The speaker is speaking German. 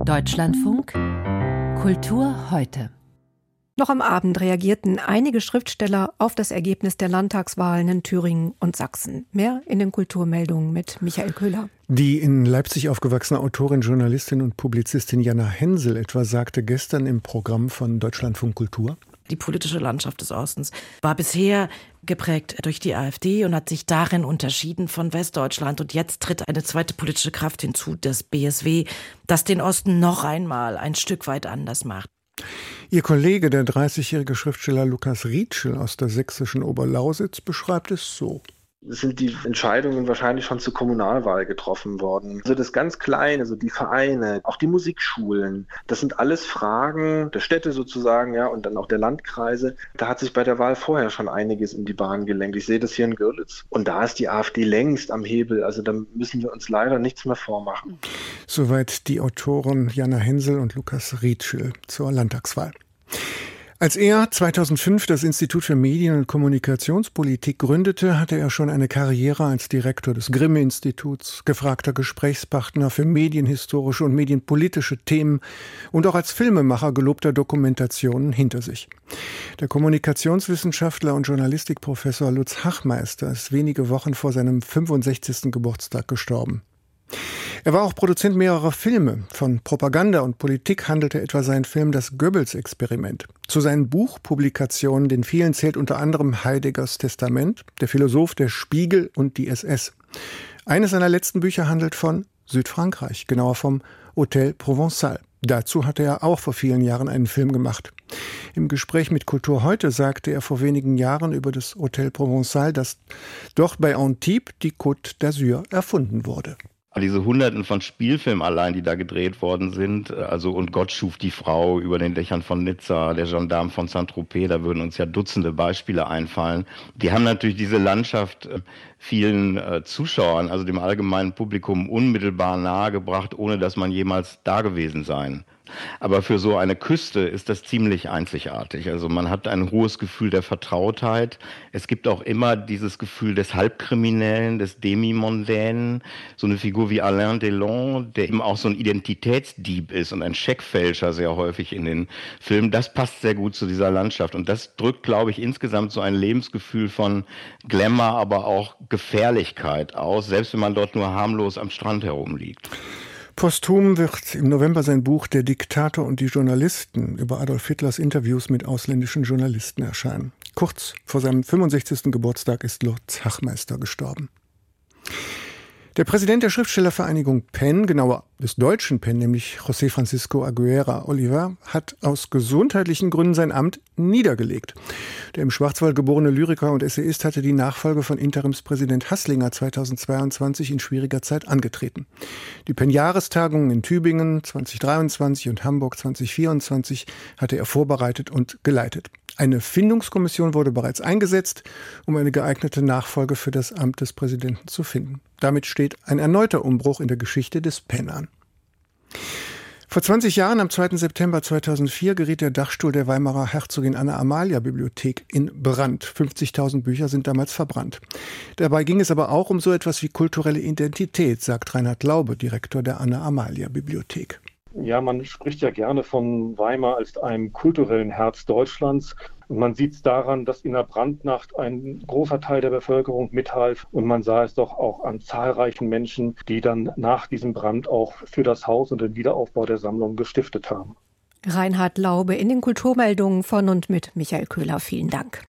Deutschlandfunk Kultur heute. Noch am Abend reagierten einige Schriftsteller auf das Ergebnis der Landtagswahlen in Thüringen und Sachsen. Mehr in den Kulturmeldungen mit Michael Köhler. Die in Leipzig aufgewachsene Autorin, Journalistin und Publizistin Jana Hensel etwa sagte gestern im Programm von Deutschlandfunk Kultur: Die politische Landschaft des Ostens war bisher geprägt durch die AfD und hat sich darin unterschieden von Westdeutschland. Und jetzt tritt eine zweite politische Kraft hinzu, das BSW, das den Osten noch einmal ein Stück weit anders macht. Ihr Kollege, der 30-jährige Schriftsteller Lukas Rietschel aus der sächsischen Oberlausitz, beschreibt es so. Es sind die Entscheidungen wahrscheinlich schon zur Kommunalwahl getroffen worden. Also das ganz Kleine, also die Vereine, auch die Musikschulen, das sind alles Fragen der Städte sozusagen, ja, und dann auch der Landkreise. Da hat sich bei der Wahl vorher schon einiges in die Bahn gelenkt. Ich sehe das hier in Görlitz. Und da ist die AfD längst am Hebel. Also da müssen wir uns leider nichts mehr vormachen. Soweit die Autoren Jana Hensel und Lukas Rietschel zur Landtagswahl. Als er 2005 das Institut für Medien- und Kommunikationspolitik gründete, hatte er schon eine Karriere als Direktor des Grimme-Instituts, gefragter Gesprächspartner für medienhistorische und medienpolitische Themen und auch als Filmemacher gelobter Dokumentationen hinter sich. Der Kommunikationswissenschaftler und Journalistikprofessor Lutz Hachmeister ist wenige Wochen vor seinem 65. Geburtstag gestorben. Er war auch Produzent mehrerer Filme. Von Propaganda und Politik handelte etwa sein Film Das Goebbels-Experiment. Zu seinen Buchpublikationen, den vielen, zählt unter anderem Heideggers Testament, Der Philosoph, der Spiegel und die SS. Eines seiner letzten Bücher handelt von Südfrankreich, genauer vom Hotel Provençal. Dazu hatte er auch vor vielen Jahren einen Film gemacht. Im Gespräch mit Kultur heute sagte er vor wenigen Jahren über das Hotel Provençal, dass dort bei Antibes die Côte d'Azur erfunden wurde. Diese Hunderten von Spielfilmen allein, die da gedreht worden sind, also Und Gott schuf die Frau über den Dächern von Nizza, Der Gendarme von Saint-Tropez, da würden uns ja Dutzende Beispiele einfallen. Die haben natürlich diese Landschaft vielen Zuschauern, also dem allgemeinen Publikum, unmittelbar nahegebracht, ohne dass man jemals da gewesen sein. Aber für so eine Küste ist das ziemlich einzigartig. Also man hat ein hohes Gefühl der Vertrautheit. Es gibt auch immer dieses Gefühl des Halbkriminellen, des Demimondänen. So eine Figur wie Alain Delon, der eben auch so ein Identitätsdieb ist und ein Scheckfälscher sehr häufig in den Filmen. Das passt sehr gut zu dieser Landschaft. Und das drückt, glaube ich, insgesamt so ein Lebensgefühl von Glamour, aber auch Gefährlichkeit aus, selbst wenn man dort nur harmlos am Strand herumliegt. Posthum wird im November sein Buch Der Diktator und die Journalisten über Adolf Hitlers Interviews mit ausländischen Journalisten erscheinen. Kurz vor seinem 65. Geburtstag ist Lutz Hachmeister gestorben. Der Präsident der Schriftstellervereinigung PEN, genauer des deutschen PEN, nämlich José Francisco Aguilera Oliver, hat aus gesundheitlichen Gründen sein Amt niedergelegt. Der im Schwarzwald geborene Lyriker und Essayist hatte die Nachfolge von Interimspräsident Haßlinger 2022 in schwieriger Zeit angetreten. Die PEN-Jahrestagungen in Tübingen 2023 und Hamburg 2024 hatte er vorbereitet und geleitet. Eine Findungskommission wurde bereits eingesetzt, um eine geeignete Nachfolge für das Amt des Präsidenten zu finden. Damit steht ein erneuter Umbruch in der Geschichte des PEN an. Vor 20 Jahren, am 2. September 2004, geriet der Dachstuhl der Weimarer Herzogin Anna-Amalia-Bibliothek in Brand. 50.000 Bücher sind damals verbrannt. Dabei ging es aber auch um so etwas wie kulturelle Identität, sagt Reinhard Laube, Direktor der Anna-Amalia-Bibliothek. Ja, man spricht ja gerne von Weimar als einem kulturellen Herz Deutschlands. Und man sieht es daran, dass in der Brandnacht ein großer Teil der Bevölkerung mithalf. Und man sah es doch auch an zahlreichen Menschen, die dann nach diesem Brand auch für das Haus und den Wiederaufbau der Sammlung gestiftet haben. Reinhard Laube in den Kulturmeldungen von und mit Michael Köhler. Vielen Dank.